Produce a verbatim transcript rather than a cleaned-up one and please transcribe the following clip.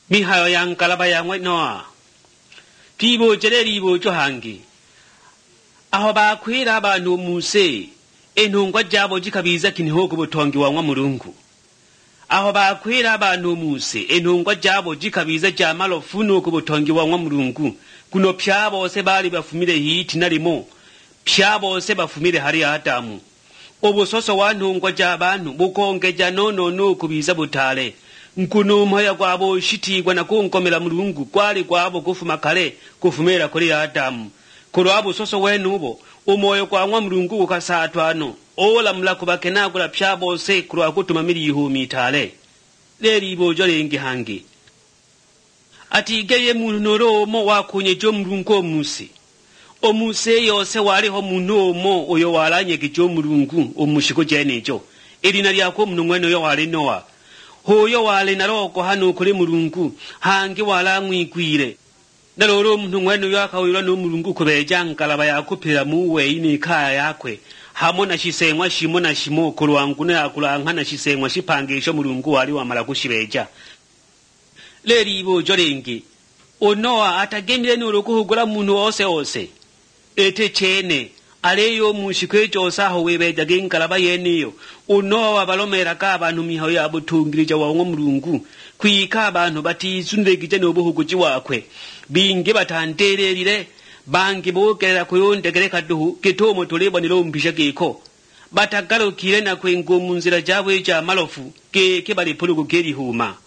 mihayo yankalaba yangwe Noa tibo jereribo cyo hangi aho bakwira abantu Muse entungwa jabo jikabiza kiniho ku butongi wa Mulungu aho bakwira abantu Muse entungwa jabo jikabiza ja malofu no ku butongi wa Mulungu kuno pyabo se bali bafumire hiti nalimo pyabo se bafumire hari Adamu obusoso wa ntungwa jabantu bukongeja nono no kubiza butale nkuno moya kwabo shitigwa na kunkomera Mulungu kwali kwabo kufuma kale kufumera kuri Adamu kurwabo soso wenubo umoyo kwa Mulungu ukasatwano ola mlako bakenagula pyabo se kurwa kutuma milihu mitale leri bojo lengi hangi atigeye munoro mo wakunye jo Mulungu Muse omuse yose waliho muno mo oyo walanye kijo Mulungu omushiko jenejo elina lyako munumweno yo wali Noa hoyo wale naroko hano kuri Mulungu hangi walangwikwire naloro munumweno yo akawira no Mulungu kubeja nkalaba yakupira muwe ini kaya yakwe hamona shisemwa shimo na shimo kulwangu na akulankana shisemwa shipangisho Mulungu wali wamala kushibeja leri bojo lengi Noa atagemire nurukuhugura muntu wose wose ete chene aleyo mushikwe josaho webeja genkalaba yeniyo Noa balomera ka abantu mihayo yabutungirija wa Mulungu kwika abantu batizundegije nobuhuguji wakwe binge batantererire bangi bogerera kuyondegereka duhu kitomo tulebonero mbisha geko batagarukire na kwengo munzira jabwe ja malofu ke ke bali pulugu keri huma